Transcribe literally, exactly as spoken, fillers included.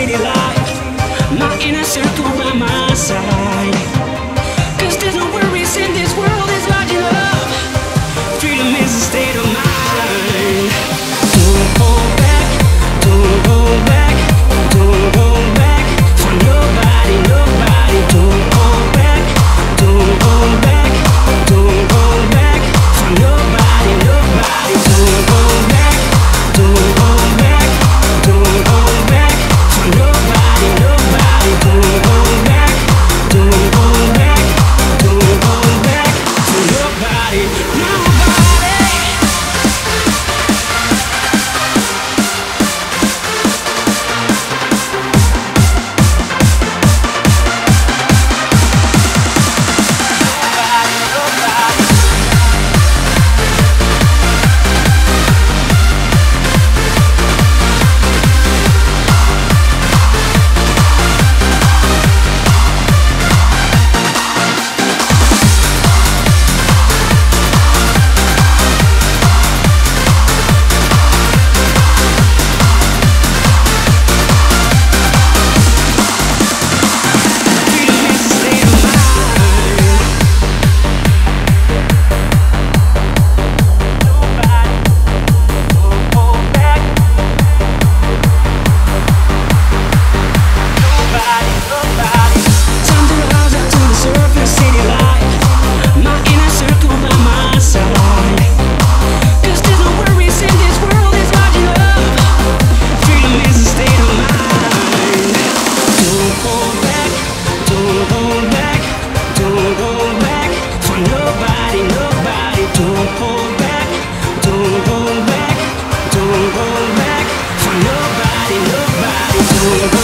city life, my inner circle by my side. Cause there's no worries in this world is large enough. Freedom is a state of mind. Don't hold back, don't hold back, don't hold back for nobody, nobody. Don't hold back, don't hold back, don't hold back for nobody, nobody. Don't hold back, don't hold back, don't hold back for nobody, nobody. Don't hold back, don't hold back, don't hold back for nobody, nobody. Don't